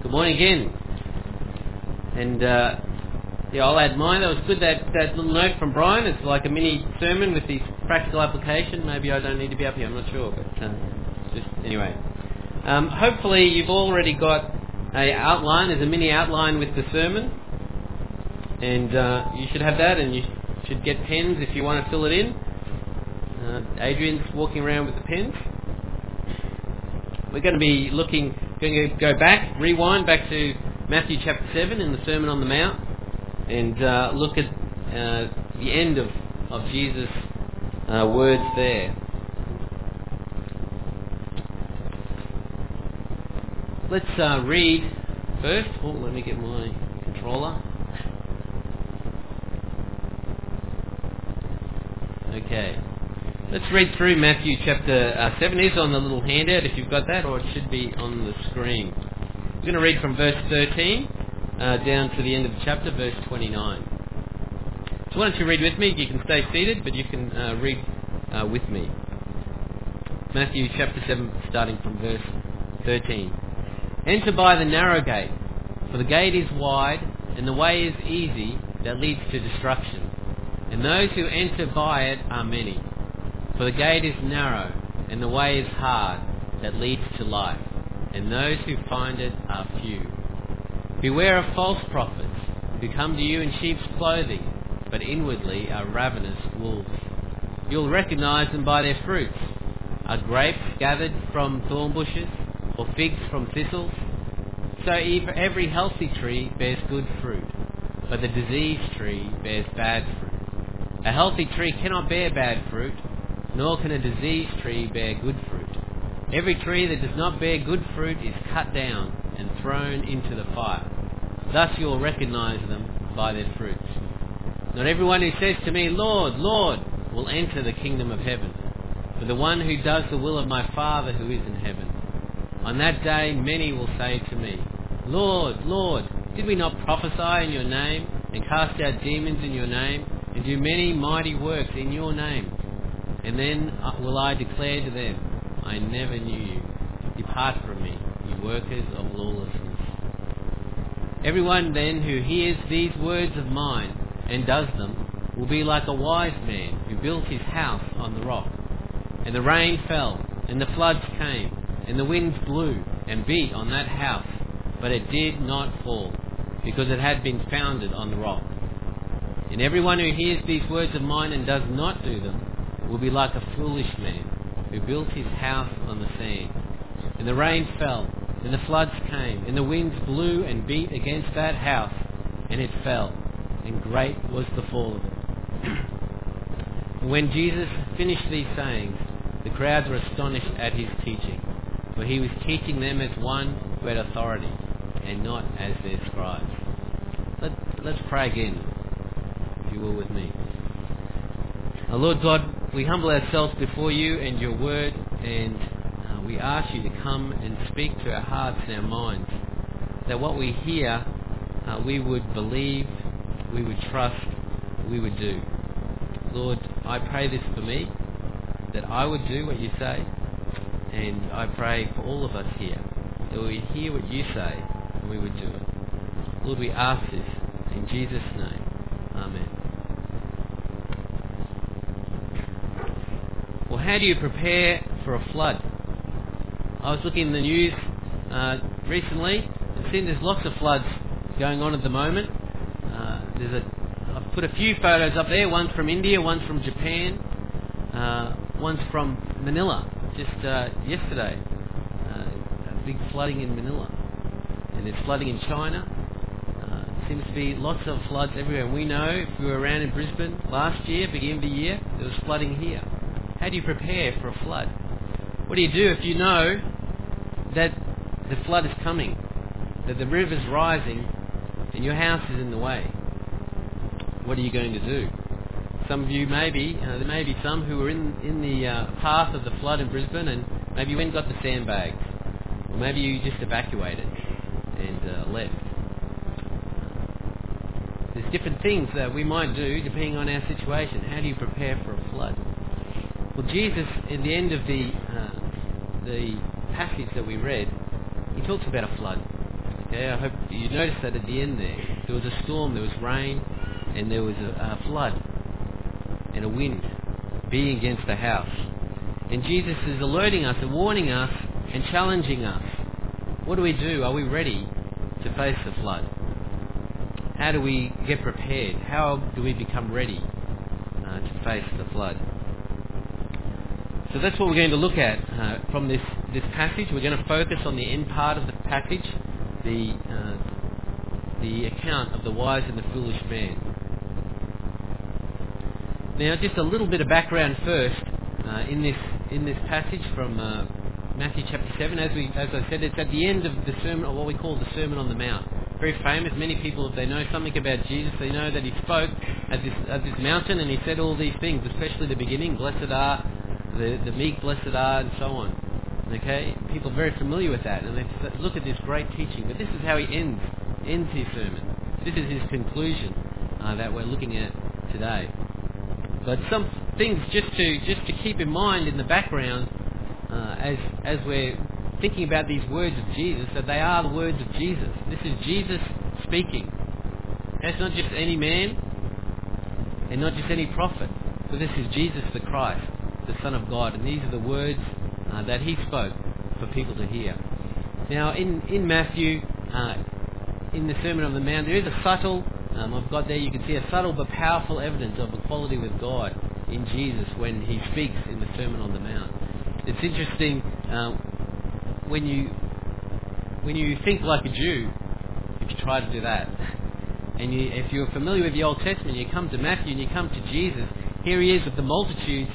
Good morning again. And I'll add mine. That was good, that little note from Brian. It's like a mini sermon with the practical application. Maybe I don't need to be up here, I'm not sure. But anyway. Hopefully you've already got a outline. There's a mini outline with the sermon. And you should have that, and you should get pens if you want to fill it in. Adrian's walking around with the pens. We're going to be going to go back, rewind back to Matthew chapter 7 in the Sermon on the Mount, and look at the end of Jesus' words there. Let's read first. Oh, let me get my controller. Okay. Let's read through Matthew chapter 7. It's on the little handout if you've got that, or it should be on the screen. We're going to read from verse 13 down to the end of the chapter, verse 29. So why don't you read with me? You can stay seated, but you can read with me. Matthew chapter 7, starting from verse 13. Enter by the narrow gate, for the gate is wide, and the way is easy that leads to destruction, and those who enter by it are many. For the gate is narrow, and the way is hard that leads to life, and those who find it are few. Beware of false prophets, who come to you in sheep's clothing, but inwardly are ravenous wolves. You'll recognize them by their fruits. Are grapes gathered from thorn bushes, or figs from thistles? So every healthy tree bears good fruit, but the diseased tree bears bad fruit. A healthy tree cannot bear bad fruit, nor can a diseased tree bear good fruit. Every tree that does not bear good fruit is cut down and thrown into the fire. Thus you will recognize them by their fruits. Not everyone who says to me, Lord, Lord, will enter the kingdom of heaven, but the one who does the will of my Father who is in heaven. On that day many will say to me, Lord, Lord, did we not prophesy in your name, and cast out demons in your name, and do many mighty works in your name? And then will I declare to them, I never knew you. Depart from me, you workers of lawlessness. Everyone then who hears these words of mine and does them will be like a wise man who built his house on the rock. And the rain fell, and the floods came, and the winds blew and beat on that house, but it did not fall, because it had been founded on the rock. And everyone who hears these words of mine and does not do them will be like a foolish man who built his house on the sand. And the rain fell, and the floods came, and the winds blew and beat against that house, and it fell, and great was the fall of it. And when Jesus finished these sayings, the crowds were astonished at his teaching, for he was teaching them as one who had authority, and not as their scribes. Let's pray again, if you will, with me. Our Lord God, we humble ourselves before you and your word, and we ask you to come and speak to our hearts and our minds, that what we hear, we would believe, we would trust, we would do. Lord, I pray this for me, that I would do what you say, and I pray for all of us here, that we would hear what you say, and we would do it. Lord, we ask this in Jesus' name. Amen. Well, how do you prepare for a flood? I was looking in the news recently and seen there's lots of floods going on at the moment. I've put a few photos up there. One's from India, one's from Japan, one's from Manila. Just yesterday, big flooding in Manila, and there's flooding in China. Seems to be lots of floods everywhere. And we know, if we were around in Brisbane last year, beginning of the year, there was flooding here. How do you prepare for a flood? What do you do if you know that the flood is coming, that the river's rising, and your house is in the way? What are you going to do? Some of you there may be some who were in the path of the flood in Brisbane, and maybe you went and got the sandbags, or maybe you just evacuated and left. There's different things that we might do depending on our situation. How do you prepare for a flood? Well, Jesus, in the end of the passage that we read, he talks about a flood. Okay, I hope you noticed that at the end there was a storm, there was rain, and there was a flood and a wind beating against the house. And Jesus is alerting us and warning us and challenging us. What do we do? Are we ready to face the flood? How do we get prepared? How do we become ready to face the flood? So that's what we're going to look at from this passage. We're going to focus on the end part of the passage, the account of the wise and the foolish man. Now, just a little bit of background first in this passage from Matthew chapter 7. As I said, it's at the end of the sermon, or what we call the Sermon on the Mount. Very famous. Many people, if they know something about Jesus, they know that he spoke at this mountain, and he said all these things, especially the beginning. Blessed are the meek, blessed are, and so on. Okay, people are very familiar with that, and they look at this great teaching. But this is how he ends his sermon. This is his conclusion that we're looking at today. But some things just to keep in mind in the background as we're thinking about these words of Jesus, that they are the words of Jesus. This is Jesus speaking. That's not just any man and not just any prophet, but this is Jesus the Christ, the Son of God, and these are the words that he spoke for people to hear. Now, in Matthew, in the Sermon on the Mount, there is a subtle, I've got there, you can see a subtle but powerful evidence of equality with God in Jesus when he speaks in the Sermon on the Mount. It's interesting when you think like a Jew, if you try to do that, and if you're familiar with the Old Testament, you come to Matthew and you come to Jesus. Here he is with the multitudes.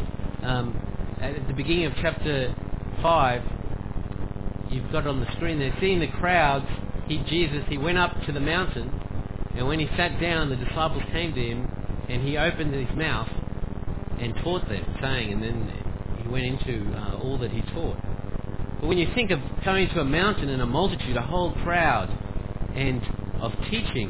At the beginning of chapter 5, you've got it on the screen there, seeing the crowds, Jesus went up to the mountain, and when he sat down, the disciples came to him, and he opened his mouth and taught them, saying, and then he went into all that he taught. But when you think of coming to a mountain and a multitude, a whole crowd, and of teaching,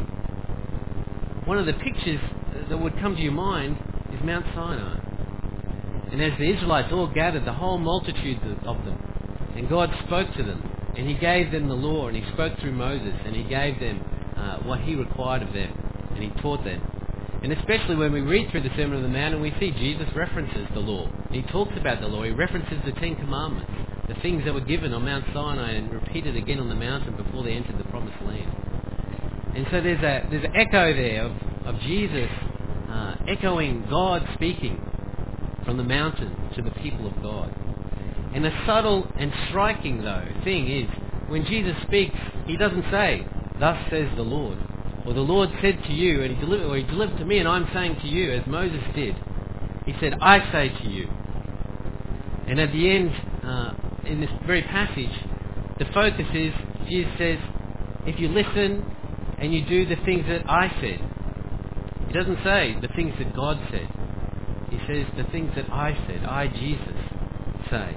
one of the pictures that would come to your mind is Mount Sinai. And as the Israelites all gathered, the whole multitude of them, and God spoke to them, and he gave them the law, and he spoke through Moses, and he gave them what he required of them, and he taught them. And especially when we read through the Sermon on the Mount and we see Jesus references the law. He talks about the law. He references the Ten Commandments, the things that were given on Mount Sinai and repeated again on the mountain before they entered the Promised Land. And so there's an echo there of Jesus echoing God speaking from the mountain to the people of God. And a subtle and striking, though, thing is, when Jesus speaks, he doesn't say, "Thus says the Lord," or "The Lord said to you," and he delivered to me, and I'm saying to you, as Moses did. He said, "I say to you." And at the end, in this very passage, the focus is, Jesus says, if you listen and you do the things that I said. He doesn't say the things that God said. He says the things that I said, I, Jesus, say.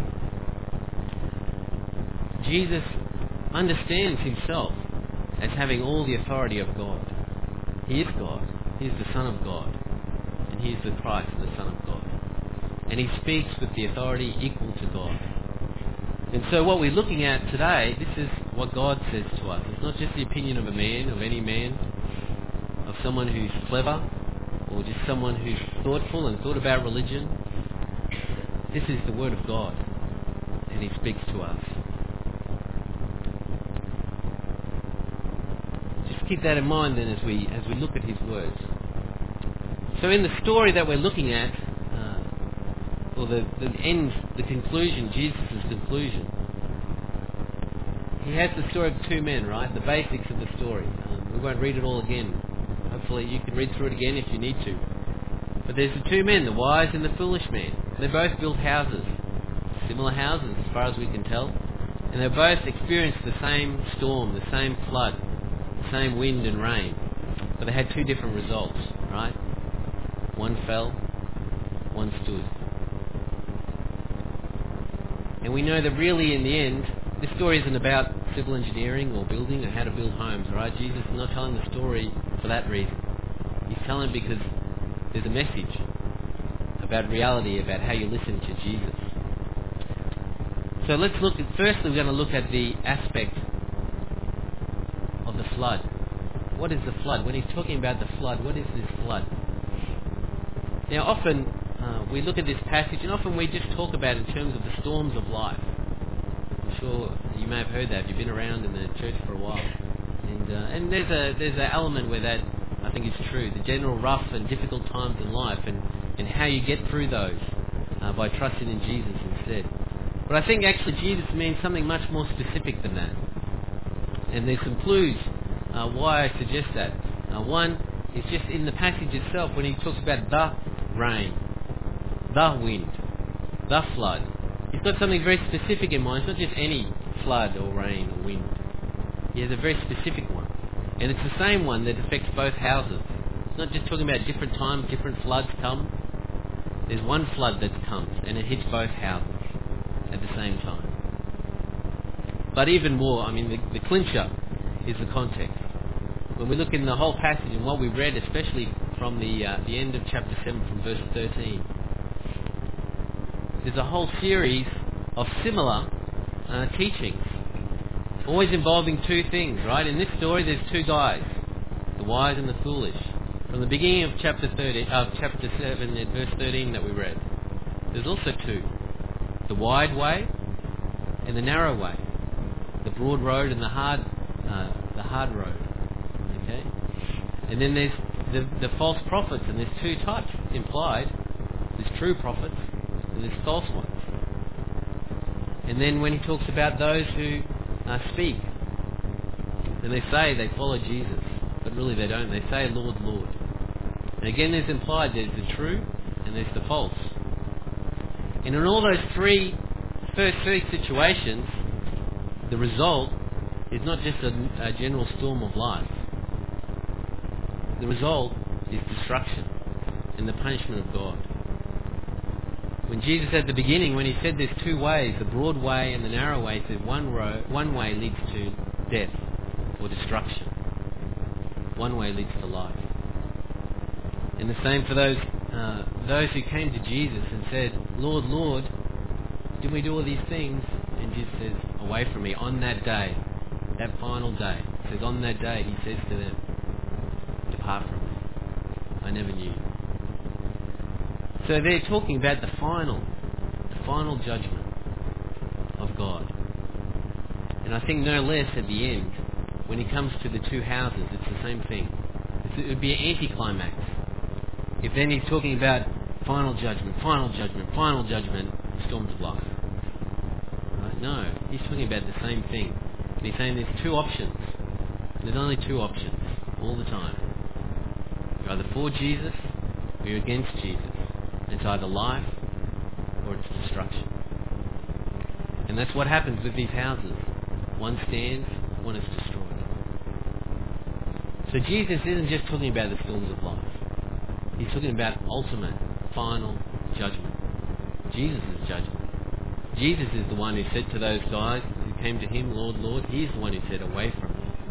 Jesus understands himself as having all the authority of God. He is God. He is the Son of God. And he is the Christ, the Son of God. And he speaks with the authority equal to God. And so what we're looking at today, this is what God says to us. It's not just the opinion of a man, of any man, of someone who's clever, or just someone who's thoughtful and thought about religion. This is the Word of God, and he speaks to us. Just keep that in mind then as we look at his words. So in the story that we're looking at, or the conclusion, Jesus' conclusion, he has the story of two men, right? The basics of the story. We won't read it all again. Hopefully you can read through it again if you need to. But there's the two men, the wise and the foolish man. They both built houses, similar houses as far as we can tell, and they both experienced the same storm, the same flood, the same wind and rain. But they had two different results, right? One fell, one stood. And we know that really in the end, this story isn't about civil engineering or building or how to build homes, right? Jesus is not telling the story for that reason. He's telling it because there's a message about reality, about how you listen to Jesus. So let's look at, firstly we're going to look at the aspect of the flood. What is the flood? When he's talking about the flood, what is this flood? Now often we look at this passage and often we just talk about it in terms of the storms of life. I'm sure you may have heard that if you've been around in the church for a while. And there's an element where that I think is true. The general rough and difficult times in life and how you get through those by trusting in Jesus instead. But I think actually Jesus means something much more specific than that. And there's some clues why I suggest that. One is just in the passage itself when he talks about the rain, the wind, the flood. He's got something very specific in mind. It's not just any flood or rain or wind. He has a very specific one. And it's the same one that affects both houses. It's not just talking about different times, different floods come. There's one flood that comes and it hits both houses at the same time. But even more, I mean, the clincher is the context. When we look in the whole passage and what we read, especially from the end of chapter 7 from verse 13, there's a whole series of similar teachings, always involving two things, right? In this story, there's two guys, the wise and the foolish. From the beginning of chapter 7 at verse 13 that we read, there's also two, the wide way and the narrow way, the broad road and the hard road. Okay, and then there's the false prophets, and there's two types implied. There's true prophets and there's false ones. And then when he talks about those who speak, and they say they follow Jesus, but really they don't. They say, Lord, Lord. And again, there's implied there's the true and there's the false. And in all those first three situations, the result is not just a general storm of life. The result is destruction and the punishment of God. When Jesus at the beginning, when he said there's two ways, the broad way and the narrow way, he said one way leads to death or destruction. One way leads to life. And the same for those who came to Jesus and said, Lord, Lord, didn't we do all these things? And Jesus says, away from me, on that day, that final day. He says, on that day, he says to them, depart from me, I never knew you. So they're talking about the final judgment of God. And I think no less at the end, when he comes to the two houses, it's the same thing. It would be an anticlimax. If then he's talking about final judgment, storms of life. Right? No, he's talking about the same thing. And he's saying there's two options. There's only two options all the time. You're either for Jesus or you're against Jesus. It's either life or it's destruction. And that's what happens with these houses. One stands, one is destroyed. So Jesus isn't just talking about the storms of life. He's talking about ultimate, final judgment. Jesus' judgment. Jesus is the one who said to those guys who came to him, Lord, Lord, he's the one who said, away from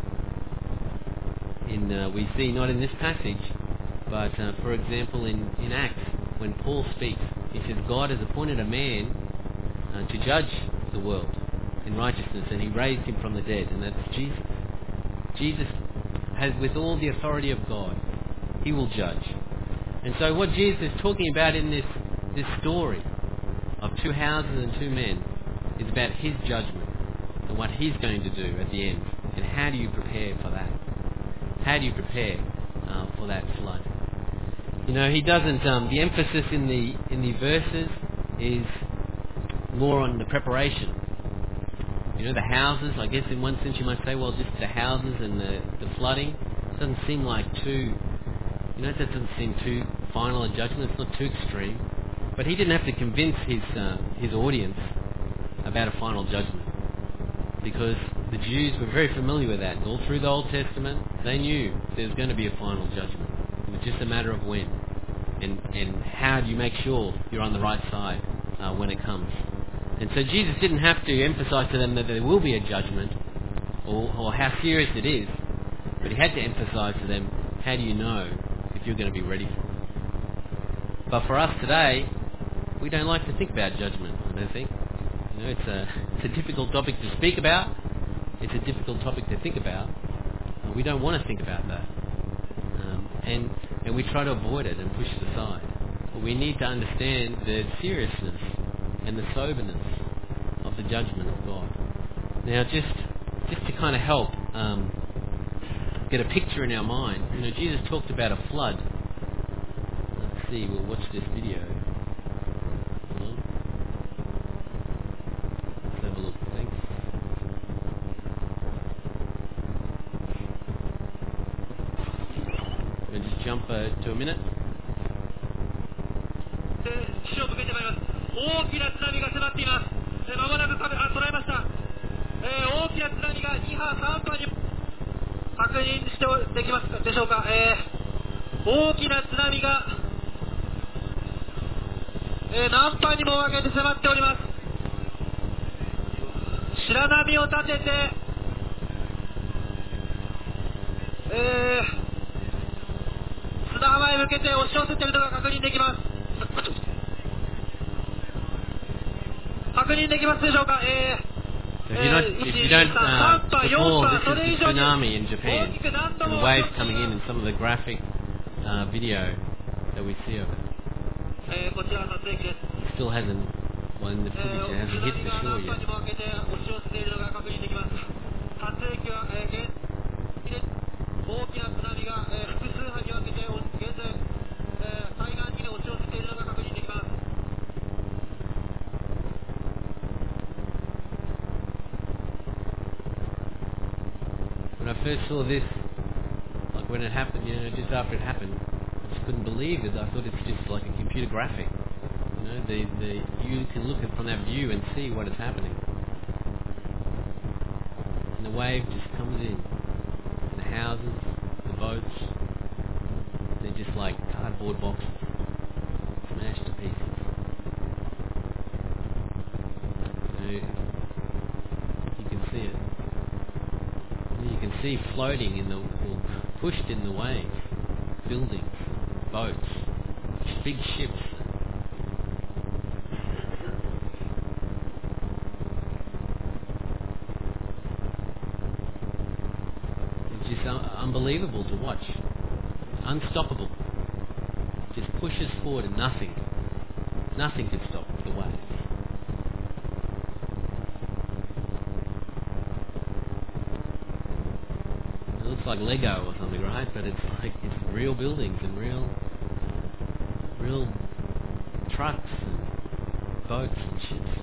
me. We see, not in this passage, but for example in Acts, when Paul speaks, he says God has appointed a man to judge the world in righteousness, and he raised him from the dead, and that's Jesus. Jesus has, with all the authority of God, he will judge. And so what Jesus is talking about in this story of two houses and two men is about his judgment and what he's going to do at the end. And how do you prepare for that? How do you prepare for that flood? You know, he doesn't. The emphasis in the verses is more on the preparation. You know, the houses. I guess in one sense you might say, well, just the houses and the flooding doesn't seem like too. You know, it doesn't seem too final a judgment. It's not too extreme. But he didn't have to convince his audience about a final judgment, because the Jews were very familiar with that. All through the Old Testament, they knew there was going to be a final judgment. It was just a matter of when. And how do you make sure you're on the right side when it comes. And so Jesus didn't have to emphasize to them that there will be a judgment or how serious it is, but he had to emphasize to them, how do you know if you're going to be ready for it? But for us today, we don't like to think about judgment, I don't think. You know, it's a difficult topic to speak about. It's a difficult topic to think about. We don't want to think about that. And we try to avoid it and push it aside. But we need to understand the seriousness and the soberness of the judgment of God. Now, just to kind of help get a picture in our mind, Jesus talked about a flood. Let's see, we'll watch this video. Hold on. Let's have a look, thanks. We'll just jump to a minute. 大きな津波が迫っています。まもなく捉えました。大きな津波が2波、3波に確認してできますでしょうか。大きな津波が、何波にも分けて迫っております。白波を立てて、砂浜へ向けて押し寄せているのが確認できます。確認できますでしょうか。 So if you don't recall, this is the tsunami in Japan, and the waves coming in, and some of the graphic video that we see of it. It still hasn't, well, in the footage, it hasn't hit the shore yet. When I first saw this, like when it happened, just after it happened, I just couldn't believe it. I thought it's just like a computer graphic. You can look at from that view and see what is happening. And the wave just comes in. The houses, the boats, they're just like cardboard boxes, smashed to pieces. You can see it. You can see floating or pushed in the waves, buildings, boats, big ships. It's just unbelievable to watch. Unstoppable. Just pushes forward and nothing can stop the waves. Like Lego or something, right? But it's real buildings and real trucks and boats and ships.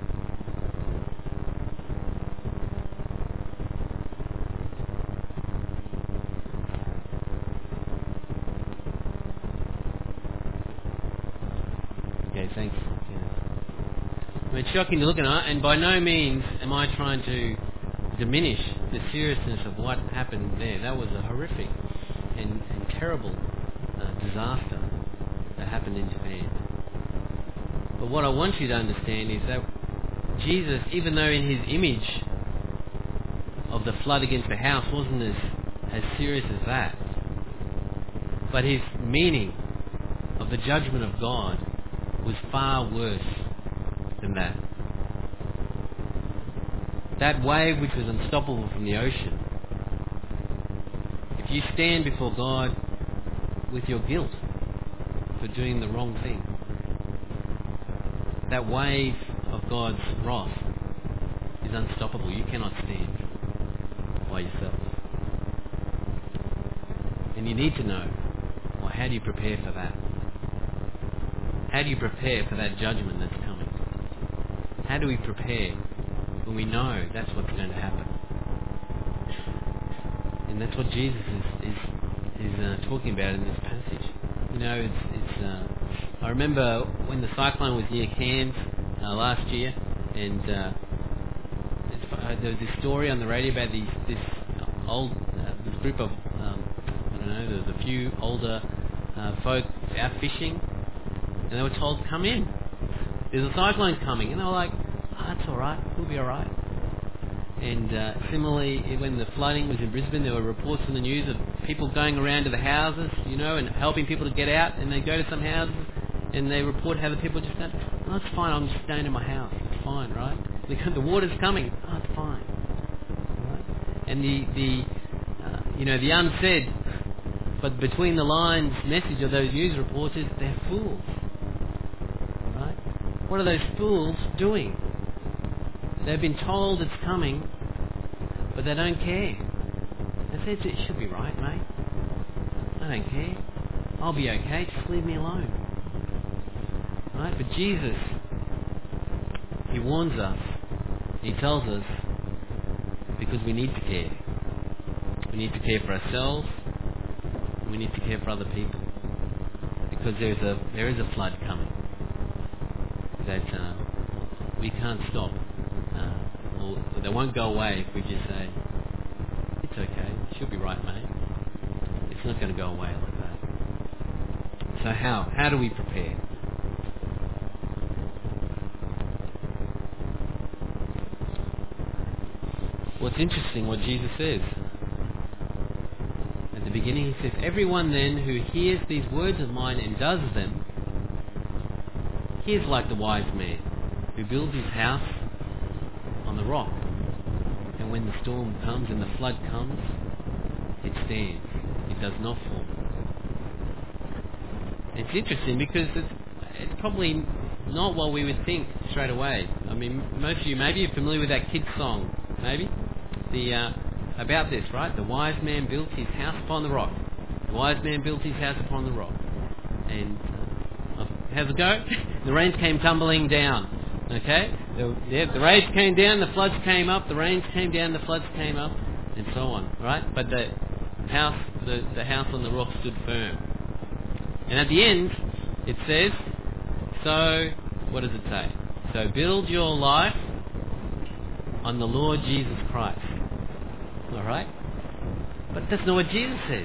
Okay, thanks. Yeah. I mean, it's shocking to look at, and by no means am I trying to diminish the seriousness of what happened there. That was a horrific and terrible disaster that happened in Japan. But what I want you to understand is that Jesus, even though in his image of the flood against the house wasn't as serious as that, but his meaning of the judgment of God was far worse than that. That wave which was unstoppable from the ocean, if you stand before God with your guilt for doing the wrong thing, that wave of God's wrath is unstoppable. You cannot stand by yourself. And you need to know, well, how do you prepare for that? How do you prepare for that judgment that's coming? How do we prepare when we know that's what's going to happen? And that's what Jesus is talking about in this passage. I remember when the cyclone was near Cairns last year, and there was this story on the radio about this group of there's a few older folk out fishing, and they were told, "Come in. There's a cyclone coming," and they were like, "That's all right. We'll be all right." And similarly, when the flooding was in Brisbane, there were reports in the news of people going around to the houses, and helping people to get out. And they go to some houses, and they report how the people just said, "Oh, it's fine. I'm just staying in my house. It's fine, right? The water's coming. Oh, it's fine." Right? And the unsaid, but between the lines message of those news reporters, they're fools. Right? What are those fools doing? They've been told it's coming, but they don't care. They say, it should be right, mate. I don't care. I'll be okay. Just leave me alone. Right? But Jesus, He warns us. He tells us because we need to care. We need to care for ourselves. We need to care for other people. Because there is a flood coming that we can't stop. Or they won't go away if we just say, it's okay, it should be right, mate. It's not going to go away like that. So how do we prepare? Well, it's interesting what Jesus says. At the beginning He says, everyone then who hears these words of mine and does them, he is like the wise man who builds his house on the rock. And when the storm comes and the flood comes, it stands. It does not fall. It's interesting because it's probably not what we would think straight away. I mean, most of you, maybe you're familiar with that kid's song, maybe? About this, right? The wise man built his house upon the rock. The wise man built his house upon the rock. And how's it go? The rains came tumbling down. Okay? The rains came down, the floods came up, the rains came down, the floods came up, and so on, right? But the house on the rock stood firm. And at the end, it says, so, what does it say? So build your life on the Lord Jesus Christ. Alright? But that's not what Jesus says.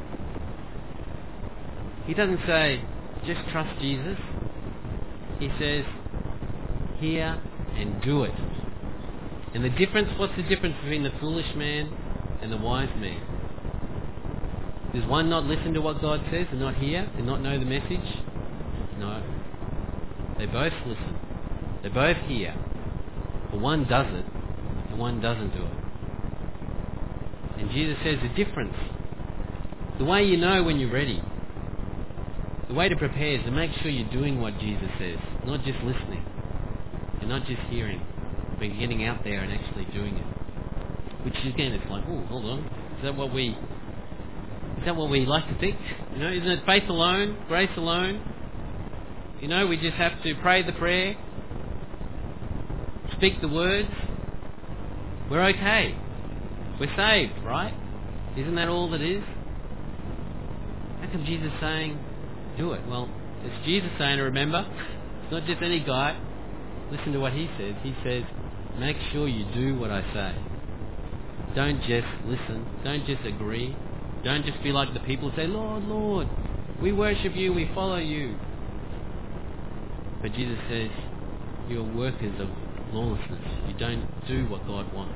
He doesn't say, just trust Jesus. He says, hear and do it. And what's the difference between the foolish man and the wise man? Does one not listen to what God says and not hear and not know the message? No. They both listen. They both hear. But one does it and one doesn't do it. And Jesus says the difference. The way you know when you're ready. The way to prepare is to make sure you're doing what Jesus says, not just listening. You're not just hearing, but you're getting out there and actually doing it. Which again, it's like, oh, hold on. Is that what we like to think? Isn't it faith alone, grace alone? We just have to pray the prayer, speak the words. We're okay. We're saved, right? Isn't that all it is? How come Jesus saying, do it? Well, it's Jesus saying, remember, it's not just any guy. Listen to what He says. He says, make sure you do what I say. Don't just listen. Don't just agree. Don't just be like the people who say, Lord, Lord, we worship you, we follow you. But Jesus says, you're workers of lawlessness. You don't do what God wants.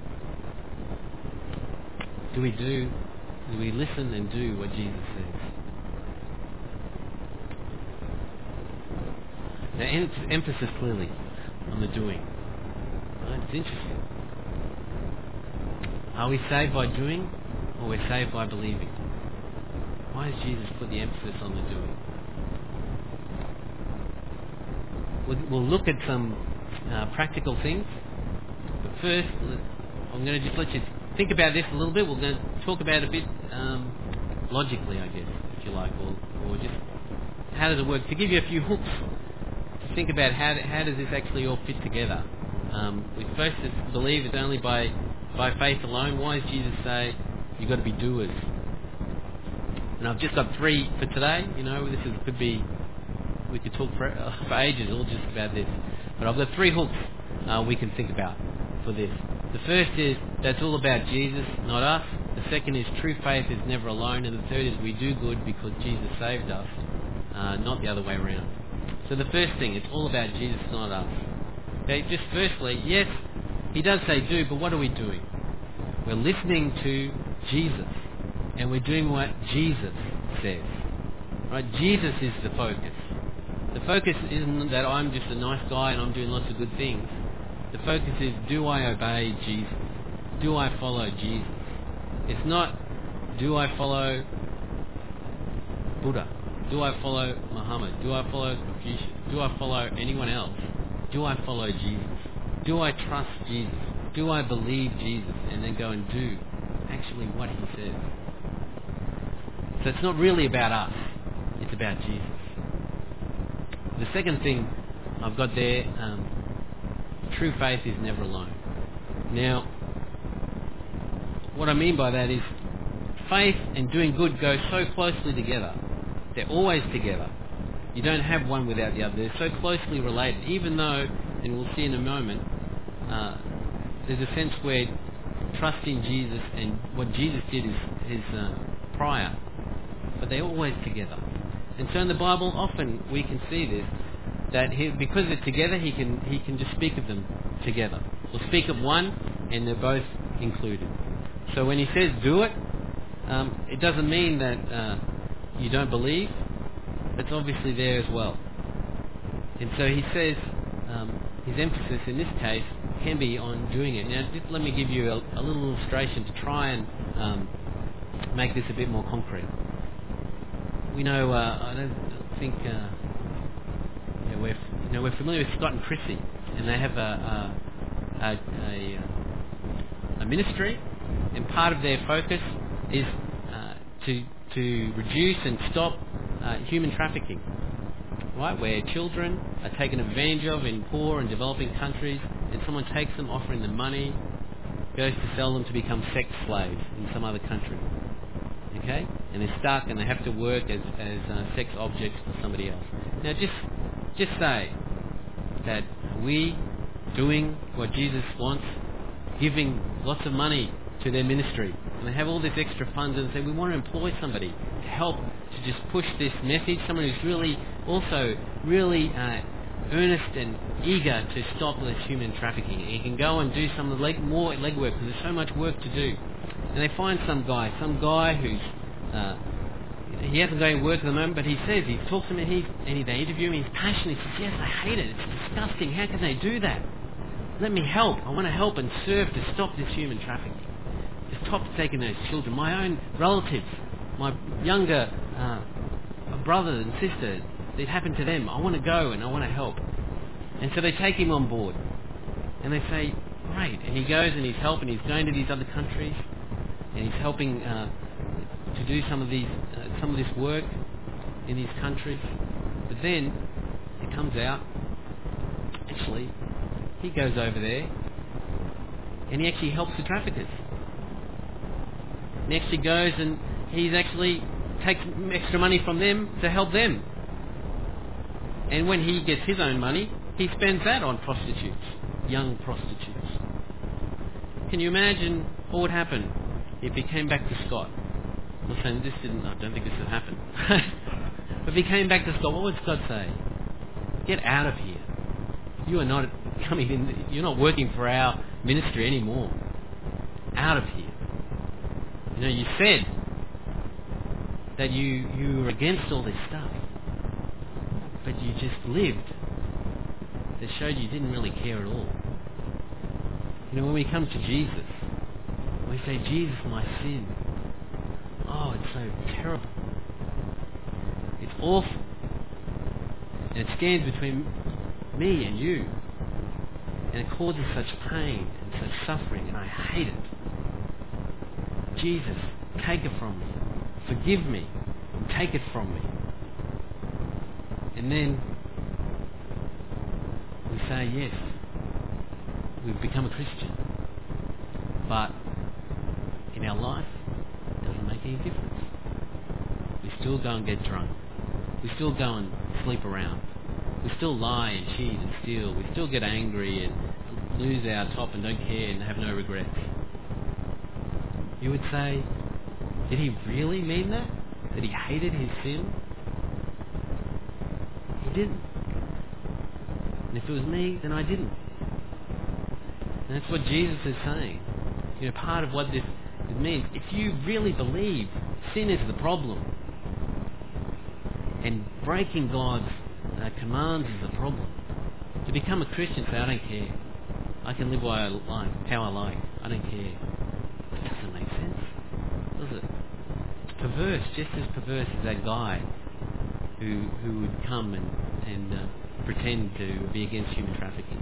Do we listen and do what Jesus says? Now, emphasis clearly on the doing. Right? It's interesting. Are we saved by doing, or we're saved by believing? Why does Jesus put the emphasis on the doing? We'll look at some practical things. But first, I'm going to just let you think about this a little bit. We're going to talk about it a bit logically, I guess, if you like, or just how does it work? To give you a few hooks to think about how does this actually all fit together. We're supposed to believe it's only by faith alone. Why does Jesus say you've got to be doers? And I've just got 3 for today. We could talk for ages all just about this. But I've got 3 hooks we can think about for this. The first is that's all about Jesus, not us. The second is true faith is never alone. And the third is we do good because Jesus saved us, not the other way around. So the first thing, it's all about Jesus, not us. Okay, just firstly, yes, He does say do, but what are we doing? We're listening to Jesus, and we're doing what Jesus says. Right? Jesus is the focus. The focus isn't that I'm just a nice guy and I'm doing lots of good things. The focus is, do I obey Jesus? Do I follow Jesus? It's not Do I follow Buddha? Do I follow Muhammad? Do I follow Confucius? Do I follow anyone else? Do I follow Jesus? Do I trust Jesus? Do I believe Jesus and then go and do actually what he says? So it's not really about us. It's about Jesus. The second thing I've got there, true faith is never alone. Now, what I mean by that is faith and doing good go so closely together. They're always together. You don't have one without the other. They're so closely related, even though, and we'll see in a moment, there's a sense where trusting Jesus and what Jesus did is prior, but they're always together. And so in the Bible, often we can see this, that because they're together, he can just speak of them together. Or speak of one, and they're both included. So when he says do it, it doesn't mean that you don't believe. It's obviously there as well. And so he says his emphasis in this case can be on doing it. Now, just let me give you a little illustration to try and make this a bit more concrete. We know, I don't think we're familiar with Scott and Chrissy, and they have a ministry, and part of their focus is to reduce and stop human trafficking, right? Where children are taken advantage of in poor and developing countries, and someone takes them, offering them money, goes to sell them to become sex slaves in some other country. Okay? And they're stuck and they have to work as sex objects for somebody else. Now just say that we doing what Jesus wants, giving lots of money to their ministry, and they have all this extra funds, and say we want to employ somebody to help to just push this message, someone who's really earnest and eager to stop this human trafficking. And he can go and do some of the more legwork, because there's so much work to do. And they find some guy who's he hasn't got any work at the moment, but he talks to me, and they interview him, he's passionate, he says, yes, I hate it, it's disgusting, how can they do that? Let me help, I want to help and serve to stop this human trafficking. To stop taking those children, my own relatives, my younger brother and sister, it happened to them, I want to go and I want to help. And so they take him on board, and they say, great, and he goes and he's helping, he's going to these other countries, and he's helping to do some of this work in these countries. But then it comes out, actually, he goes over there and he actually helps the traffickers. He actually goes and he's actually takes extra money from them to help them. And when he gets his own money, he spends that on prostitutes, young prostitutes. Can you imagine what would happen if he came back to Scott? I'm saying I don't think this would happen. But if he came back to Scott, what would Scott say? Get out of here. You are not coming in, you're not working for our ministry anymore. Out of here. You said that you were against all this stuff, but you just lived. That showed you didn't really care at all. When we come to Jesus, we say, Jesus, my sin. Oh, it's so terrible. It's awful. And it stands between me and you. And it causes such pain and such suffering, and I hate it. Jesus, take it from me. Forgive me. Take it from me. And then we say, yes, we've become a Christian. But in our life, it doesn't make any difference. We still go and get drunk. We still go and sleep around. We still lie and cheat and steal. We still get angry and lose our top and don't care and have no regrets. You would say, did he really mean that? That he hated his sin? He didn't. And if it was me, then I didn't. And that's what Jesus is saying. Part of what this means, if you really believe sin is the problem, and breaking God's commands is the problem, to become a Christian, say, I don't care. I can live how I like. I don't care. It doesn't make sense, does it? perverse, just as perverse as that guy who would come and pretend to be against human trafficking.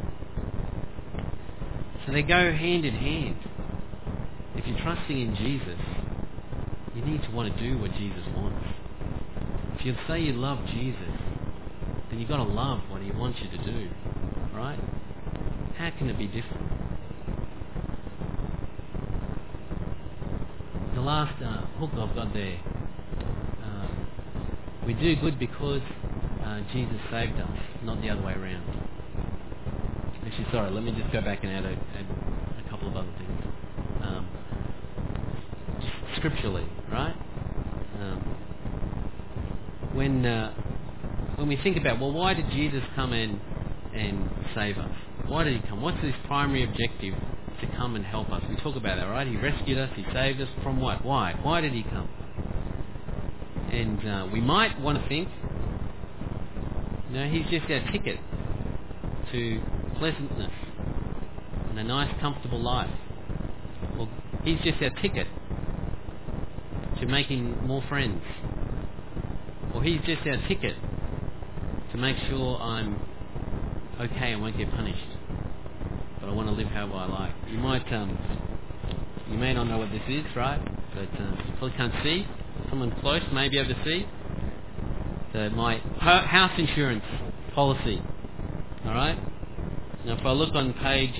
So they go hand in hand. If you're trusting in Jesus, you need to want to do what Jesus wants. If you say you love Jesus, then you've got to love what he wants you to do, right? How can it be different? The last hook I've got there. We do good because Jesus saved us, not the other way around. Actually, sorry, let me just go back and add a couple of other things. Scripturally, right? When we think about, well, why did Jesus come and save us? Why did he come? What's his primary objective to come and help us? We talk about that, right? He rescued us, he saved us from what? Why? Why did he come? And we might want to think, he's just our ticket to pleasantness and a nice, comfortable life. Well, he's just our ticket to making more friends. Or he's just our ticket to make sure I'm okay and won't get punished. But I want to live however I like. You may not know what this is, right? But you probably can't see. Someone close may be able to see. So my house insurance policy. All right. Now, if I look on page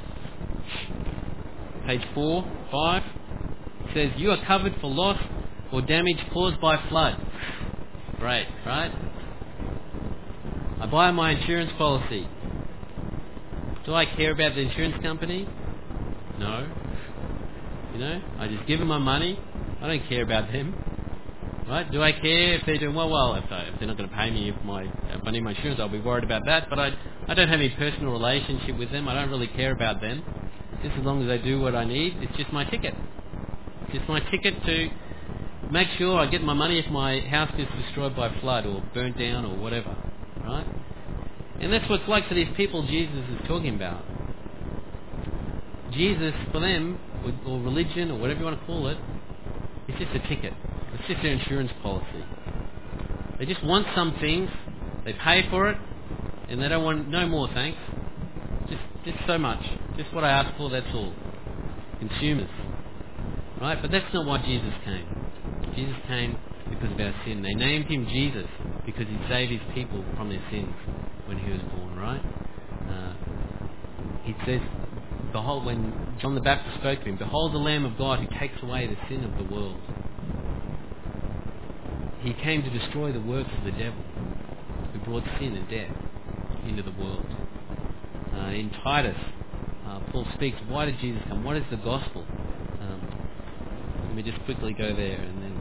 5, it says you are covered for loss or damage caused by flood. Great, right? I buy my insurance policy. Do I care about the insurance company? No. I just give them my money. I don't care about them. Right? Do I care if they're doing well? Well, if they're not going to pay me if I need my insurance, I'll be worried about that. But I don't have any personal relationship with them. I don't really care about them. Just as long as they do what I need, it's just my ticket. Just my ticket to make sure I get my money if my house gets destroyed by flood or burnt down or whatever. Right? And that's what it's like for these people Jesus is talking about. Jesus, for them, or religion, or whatever you want to call it, it's just a ticket. It's just their insurance policy. They just want some things, they pay for it, and they don't want no more thanks. Just so much. Just what I asked for, that's all. Consumers. Right? But that's not why Jesus came. Jesus came because of our sin. They named him Jesus because he saved his people from their sins when he was born, right? It says, behold, when John the Baptist spoke to him, behold the Lamb of God who takes away the sin of the world. He came to destroy the works of the devil, who brought sin and death into the world. In Titus, Paul speaks, why did Jesus come? What is the gospel? Let me just quickly go there and then...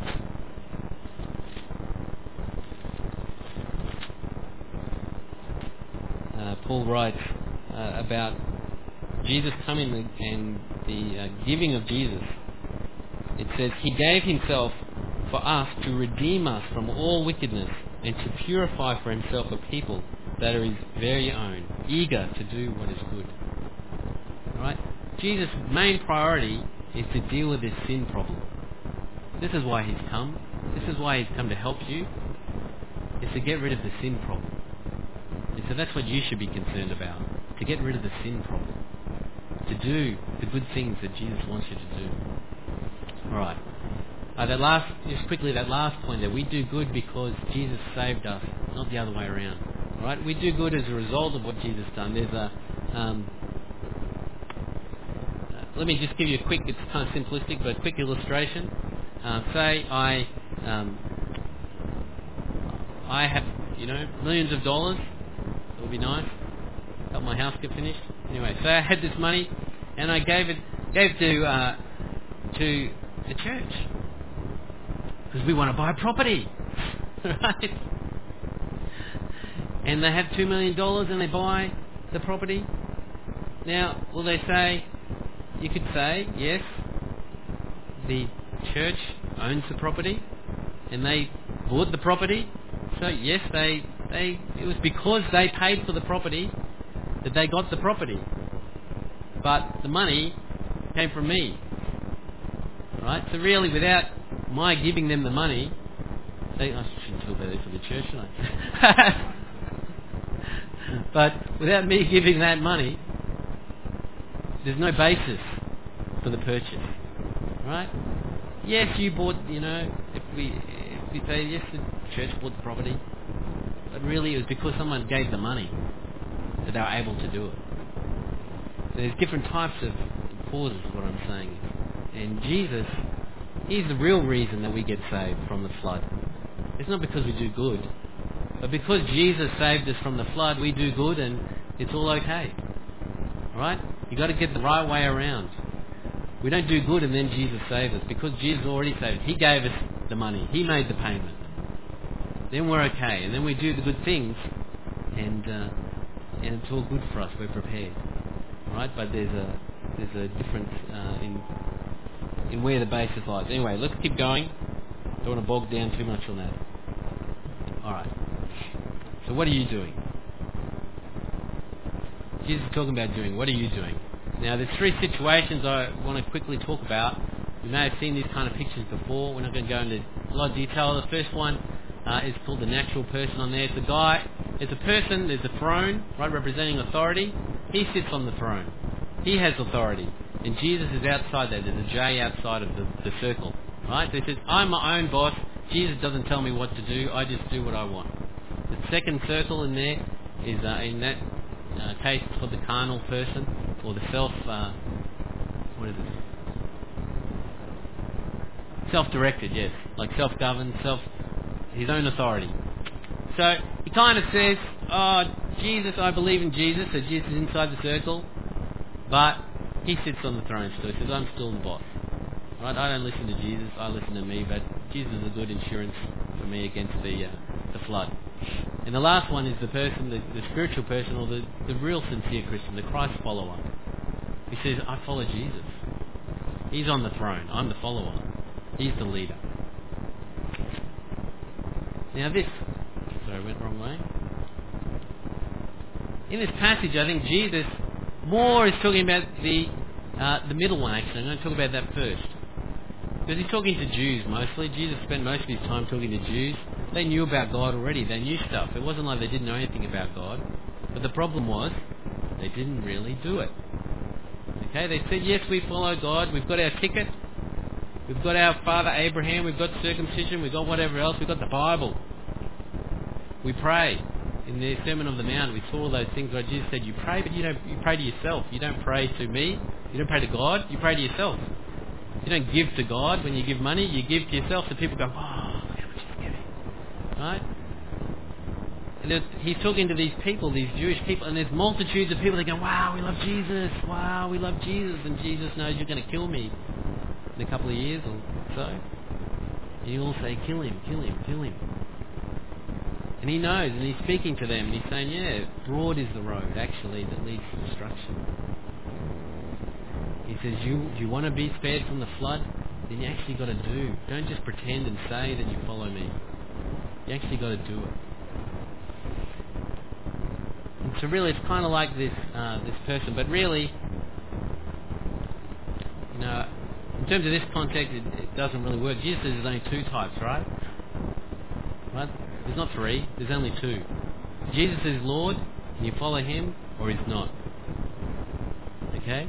Paul writes about Jesus coming and the giving of Jesus. It says, he gave himself for us to redeem us from all wickedness and to purify for himself a people that are his very own, eager to do what is good. Right? Jesus' main priority is to deal with this sin problem. This is why he's come. This is why he's come to help you. It's to get rid of the sin problem. And so that's what you should be concerned about. To get rid of the sin problem. To do the good things that Jesus wants you to do. Alright. That last point there. We do good because Jesus saved us, not the other way around. Alright? We do good as a result of what Jesus done. There's a... let me just give you a quick, it's kind of simplistic, but a quick illustration. Say I have, millions of dollars. It would be nice. Help my house get finished. Anyway, so I had this money and I gave to the church because we want to buy a property, right? And they have $2 million and they buy the property. Now, will they say? You could say, yes, the church owns the property and they bought the property. So yes, it was because they paid for the property that they got the property. But the money came from me. Right? So really, without my giving them the money, I shouldn't talk about this for the church, should I? But without me giving that money, there's no basis for the purchase, right? Yes, you bought, if we say yes, the church bought the property, but really it was because someone gave the money that they were able to do it. So there's different types of causes, what I'm saying. And Jesus, He's the real reason that we get saved from the flood. It's not because we do good, but because Jesus saved us from the flood, we do good and it's all okay. Right? You've got to get the right way around. We don't do good and then Jesus saves us, because Jesus already saved us. He gave us the money. He made the payment. Then we're okay. And then we do the good things and it's all good for us. We're prepared. Right? But there's a difference in where the basis lies. Anyway, let's keep going. Don't want to bog down too much on that. Alright. So what are you doing? Jesus is talking about doing. What are you doing? Now, there's three situations I want to quickly talk about. You may have seen these kind of pictures before. We're not going to go into a lot of detail. The first one is called the natural person on there. It's a guy, it's a person, there's a throne, right, representing authority. He sits on the throne. He has authority. And Jesus is outside there. There's a J outside of the circle. Right? So he says, I'm my own boss. Jesus doesn't tell me what to do. I just do what I want. The second circle in there is, in that case, it's called the carnal person, or the self-directed, yes. Like self-governed, his own authority. So he kind of says, Jesus, I believe in Jesus. So Jesus is inside the circle. But he sits on the throne still. He says, I'm still the boss. Right? I don't listen to Jesus, I listen to me, but Jesus is a good insurance for me against the flood. And the last one is the person, the spiritual person, or the real sincere Christian, the Christ follower. He says, I follow Jesus. He's on the throne. I'm the follower. He's the leader. Now I went the wrong way. In this passage, I think Jesus more is talking about the middle one, actually. I'm going to talk about that first. Because he's talking to Jews mostly. Jesus spent most of his time talking to Jews. They knew about God already. They knew stuff. It wasn't like they didn't know anything about God. But the problem was, they didn't really do it. Okay, they said, yes, we follow God. We've got our ticket. We've got our father Abraham. We've got circumcision. We've got whatever else. We've got the Bible. We pray. In the Sermon on the Mount, we saw those things where Jesus said, you pray, but you pray to yourself. You don't pray to me. You don't pray to God. You pray to yourself. You don't give to God when you give money. You give to yourself. So people go, oh, look how much he's giving. Right? And he's talking to these people, these Jewish people, and there's multitudes of people that go, wow, we love Jesus. Wow, we love Jesus. And Jesus knows you're going to kill me in a couple of years or so. And you all say, kill him, kill him, kill him. And he knows, and he's speaking to them, and he's saying, yeah, broad is the road, actually, that leads to destruction. He says, you want to be spared from the flood? Then you actually got to do. Don't just pretend and say that you follow me. You actually got to do it. And so really, it's kind of like this person, but really, in terms of this context, it doesn't really work. Jesus says there's only two types, right? Right? There's not three, there's only two. Jesus is Lord, and you follow him, or he's not. Okay?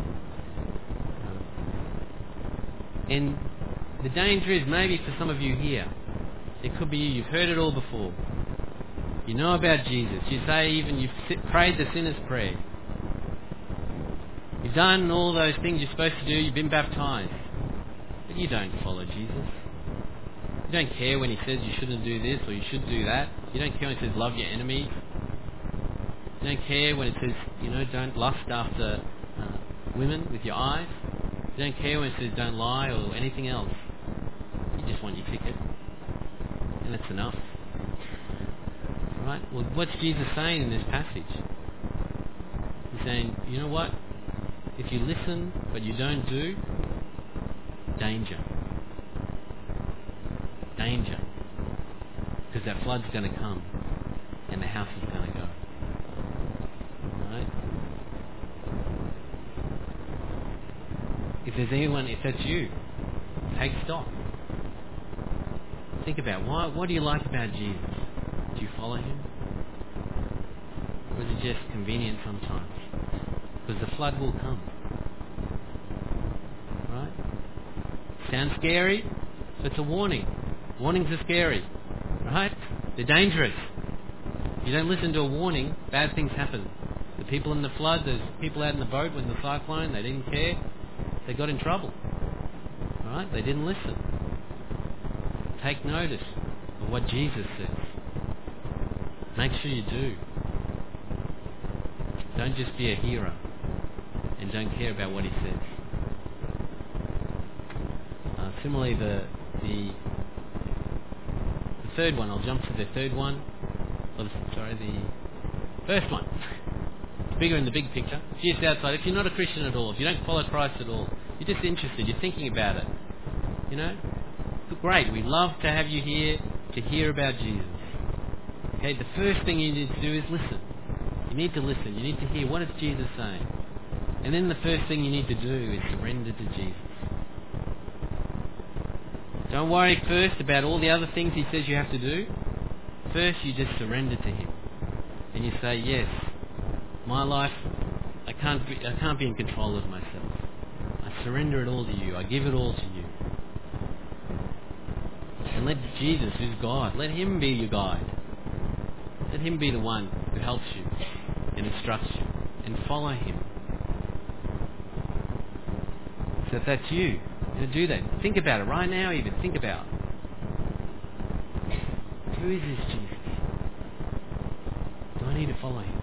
And the danger is maybe for some of you here, it could be you've heard it all before. You know about Jesus. You say even you've prayed the sinner's prayer. You've done all those things you're supposed to do, you've been baptized. But you don't follow Jesus. You don't care when he says you shouldn't do this or you should do that. You don't care when he says love your enemies. You don't care when it says, don't lust after women with your eyes. You don't care when it says don't lie or anything else. You just want your ticket. And that's enough. Right? Well, what's Jesus saying in this passage? He's saying, you know what? If you listen but you don't do, danger. Danger. Because that flood's going to come and the house is going to go. Right? If that's you, take stock. Think about what do you like about Jesus? Do you follow him? Or is it just convenient sometimes? Because the flood will come. Right? Sounds scary? So it's a warning. Warnings are scary. Right? They're dangerous. If you don't listen to a warning, bad things happen. The people in the flood, there's people out in the boat when the cyclone, they didn't care. They got in trouble. Right? They didn't listen. Take notice of what Jesus says. Make sure you do. Don't just be a hero and don't care about what he says. Similarly, the third one, I'll jump to the third one. The first one. It's bigger in the big picture. It's just outside. If you're not a Christian at all, if you don't follow Christ at all, you're just interested, you're thinking about it. You know? Great, we'd love to have you here to hear about Jesus. Okay, the first thing you need to do is listen. You need to listen. You need to hear what is Jesus saying. And then the first thing you need to do is surrender to Jesus. Don't worry first about all the other things he says you have to do. First, you just surrender to him. And you say, yes, my life, I can't be in control of myself. I surrender it all to you. I give it all to you. And let Jesus, who's God, let him be your guide. Let him be the one who helps you and instructs you. And follow him. So if that's you, do that. Think about it right now even. Think about who is this Jesus? Do I need to follow him?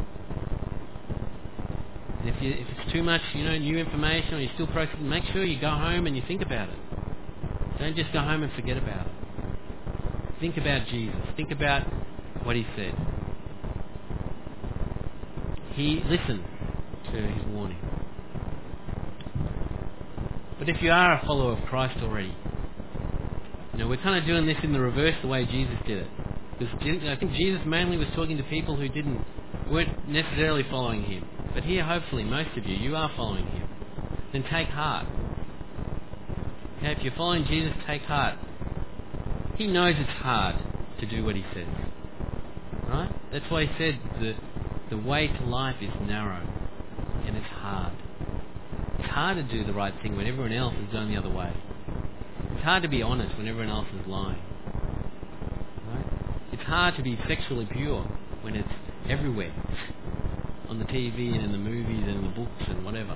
And if it's too much, new information, or you're still processing, make sure you go home and you think about it. Don't just go home and forget about it. Think about Jesus. Think about what he said. Listen to his warning. But if you are a follower of Christ already, we're kind of doing this in the reverse the way Jesus did it. Because I think Jesus mainly was talking to people who weren't necessarily following him. But here, hopefully, most of you are following him. Then take heart. Okay, if you're following Jesus, take heart. He knows it's hard to do what he says. Right? That's why he said the way to life is narrow and it's hard. It's hard to do the right thing when everyone else is going the other way. It's hard to be honest when everyone else is lying. Right? It's hard to be sexually pure when it's everywhere. On the TV and in the movies and in the books and whatever.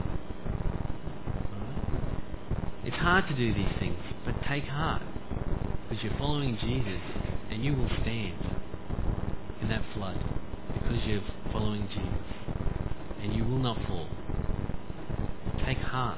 Right? It's hard to do these things, but take heart. Because you're following Jesus and you will stand in that flood. Because you're following Jesus. And you will not fall. Take heart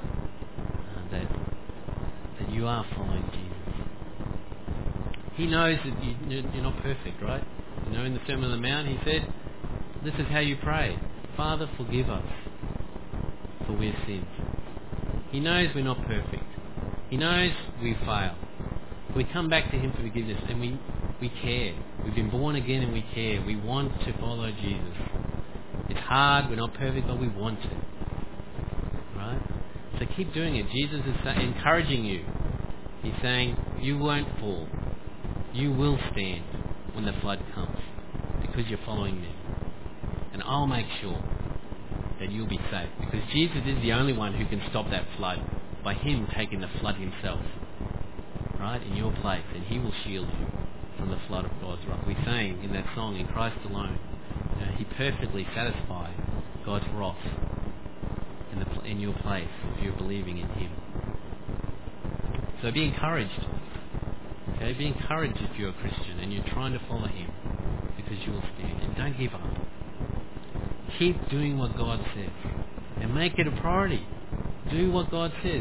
that you are following Jesus. He knows that you're not perfect, right? In the Sermon on the Mount, he said, this is how you pray. Father, forgive us, for we have sinned. He knows we're not perfect. He knows we fail. We come back to him for forgiveness, and we care. We've been born again and we care. We want to follow Jesus. It's hard, we're not perfect, but we want to. Right? So keep doing it. Jesus is encouraging you. He's saying, you won't fall. You will stand when the flood comes, because you're following me. And I'll make sure that you'll be safe, because Jesus is the only one who can stop that flood by him taking the flood himself, right, in your place, and he will shield you from the flood of God's wrath. We sang in that song, in Christ alone, he perfectly satisfied God's wrath in your place if you're believing in him. So be encouraged. Okay, be encouraged if you're a Christian and you're trying to follow him, because you will stand. And don't give up. Keep doing what God says and make it a priority. Do what God says.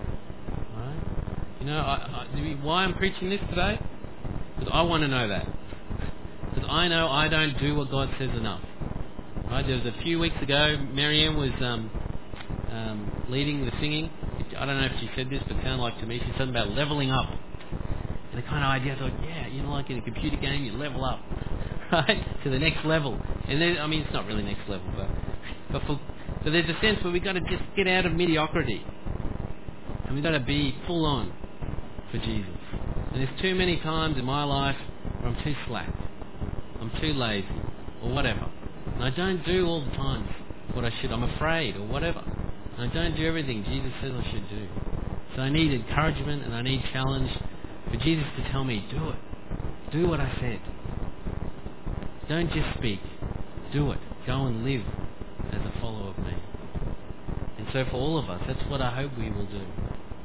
Right? Why I'm preaching this today? Because I want to know that. Because I know I don't do what God says enough. Right? There was a few weeks ago, Marianne was leading the singing. I don't know if she said this, but it sounded like to me she said something about leveling up. And the kind of idea, I thought, yeah, like in a computer game, you level up, right, to the next level. And then, it's not really next level, but there's a sense where we've got to just get out of mediocrity. And we've got to be full on for Jesus. And there's too many times in my life where I'm too slack, I'm too lazy, or whatever. And I don't do all the times what I should. I'm afraid, or whatever. And I don't do everything Jesus says I should do. So I need encouragement and I need challenge for Jesus to tell me, do it. Do what I said. Don't just speak. Do it. Go and live as a follower of me. And so for all of us, that's what I hope we will do.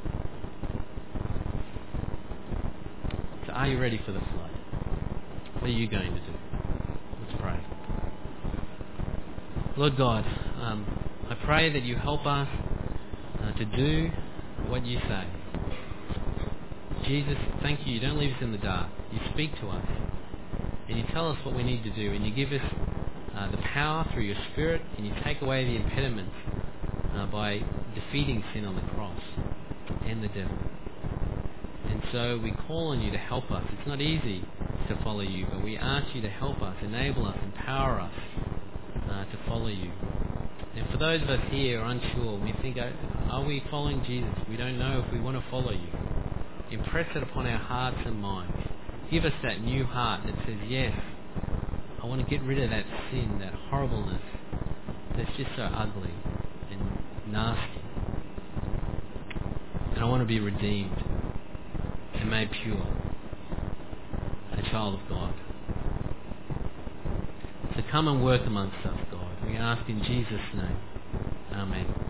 So are you ready for the flood? What are you going to do? Let's pray. Lord God, I pray that you help us to do what you say. Jesus, thank you. You don't leave us in the dark. You speak to us. And you tell us what we need to do. And you give us the power through your Spirit. And you take away the impediments by defeating sin on the cross and the devil. And so we call on you to help us. It's not easy to follow you, but we ask you to help us, enable us, empower us to follow you. And for those of us here who are unsure, we think, are we following Jesus? We don't know if we want to follow you. Impress it upon our hearts and minds. Give us that new heart that says, yes, I want to get rid of that sin, that horribleness that's just so ugly and nasty. And I want to be redeemed and made pure, a child of God. So come and work amongst us, God. We ask in Jesus' name. Amen.